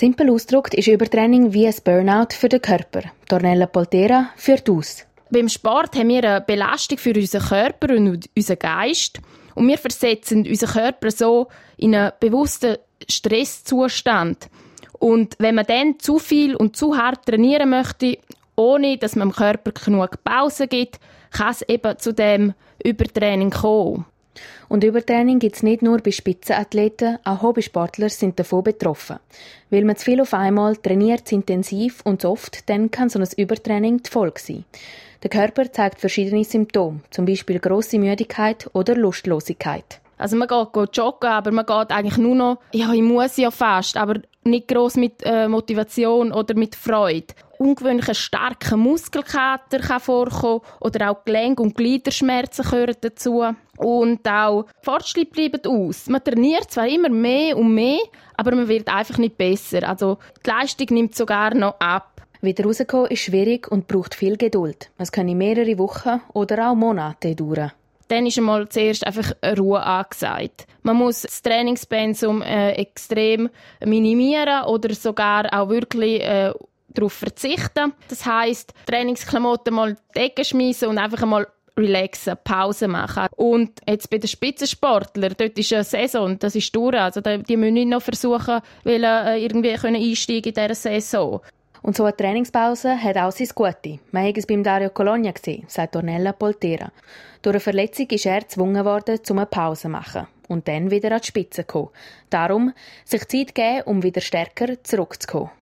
Simpel ausgedrückt ist Übertraining wie ein Burnout für den Körper. Ornella Poltera führt aus. Beim Sport haben wir eine Belastung für unseren Körper und unseren Geist. Und wir versetzen unseren Körper so in einen bewussten Stresszustand. Und wenn man dann zu viel und zu hart trainieren möchte, ohne dass man dem Körper genug Pause gibt, kann es eben zu dem Übertraining kommen. Und Übertraining gibt es nicht nur bei Spitzenathleten, auch Hobbysportler sind davon betroffen. Weil man zu viel auf einmal trainiert, zu intensiv und zu oft, dann kann so ein Übertraining die Folge sein. Der Körper zeigt verschiedene Symptome, zum Beispiel grosse Müdigkeit oder Lustlosigkeit. Also man geht joggen, aber man geht eigentlich nur noch, ich muss ja fast, aber nicht gross mit Motivation oder mit Freude. Ungewöhnlicher starker Muskelkater kann vorkommen oder auch Gelenk- und Gliederschmerzen gehören dazu. Und auch Fortschritte bleiben aus. Man trainiert zwar immer mehr und mehr, aber man wird einfach nicht besser. Also die Leistung nimmt sogar noch ab. Wieder rauskommen ist schwierig und braucht viel Geduld. Es können mehrere Wochen oder auch Monate dauern. Dann ist einmal zuerst einfach Ruhe angesagt. Man muss das Trainingspensum extrem minimieren oder sogar auch wirklich darauf verzichten. Das heisst, Trainingsklamotten mal in die Ecke schmeißen und einfach einmal relaxen, Pause machen. Und jetzt bei den Spitzensportlern, dort ist eine Saison, das ist durch. Also die müssen nicht noch versuchen, irgendwie einsteigen in dieser Saison. Und so eine Trainingspause hat auch sein Gute. Man hat es beim Dario Cologna gesehen, sagt Ornella Poltera. Durch eine Verletzung ist er gezwungen worden, eine Pause zu machen und dann wieder an die Spitze zu kommen. Darum sich Zeit geben, um wieder stärker zurückzukommen.